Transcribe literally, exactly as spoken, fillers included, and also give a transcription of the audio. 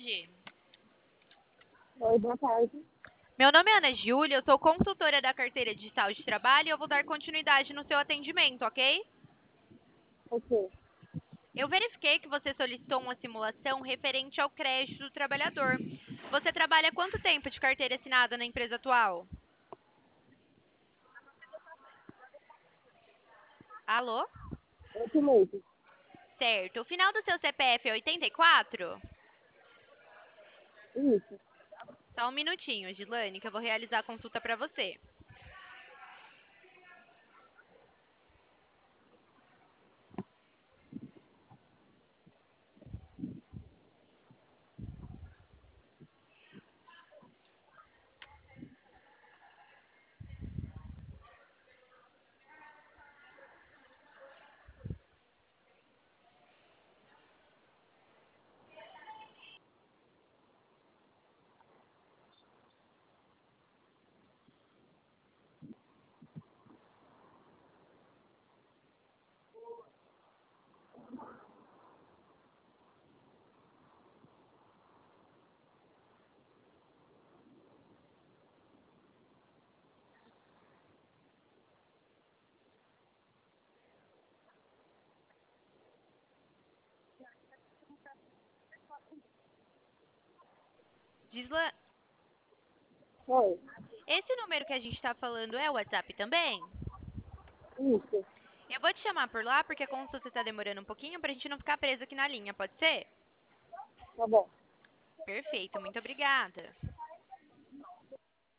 tarde. Oi, boa tarde. Meu nome é Ana Júlia, eu sou consultora da carteira digital de trabalho e eu vou dar continuidade no seu atendimento, ok? Ok. Eu verifiquei que você solicitou uma simulação referente ao crédito do trabalhador. Você trabalha há quanto tempo de carteira assinada na empresa atual? Alô? Oito meses. Certo. O final do seu C P F é oitenta e quatro? Isso. Só um minutinho, Gilane, que eu vou realizar a consulta para você. Gisla... Oi. Esse número que a gente está falando é o WhatsApp também? Isso. Eu vou te chamar por lá porque a consulta está demorando um pouquinho para a gente não ficar preso aqui na linha, pode ser? Tá bom. Perfeito, muito obrigada.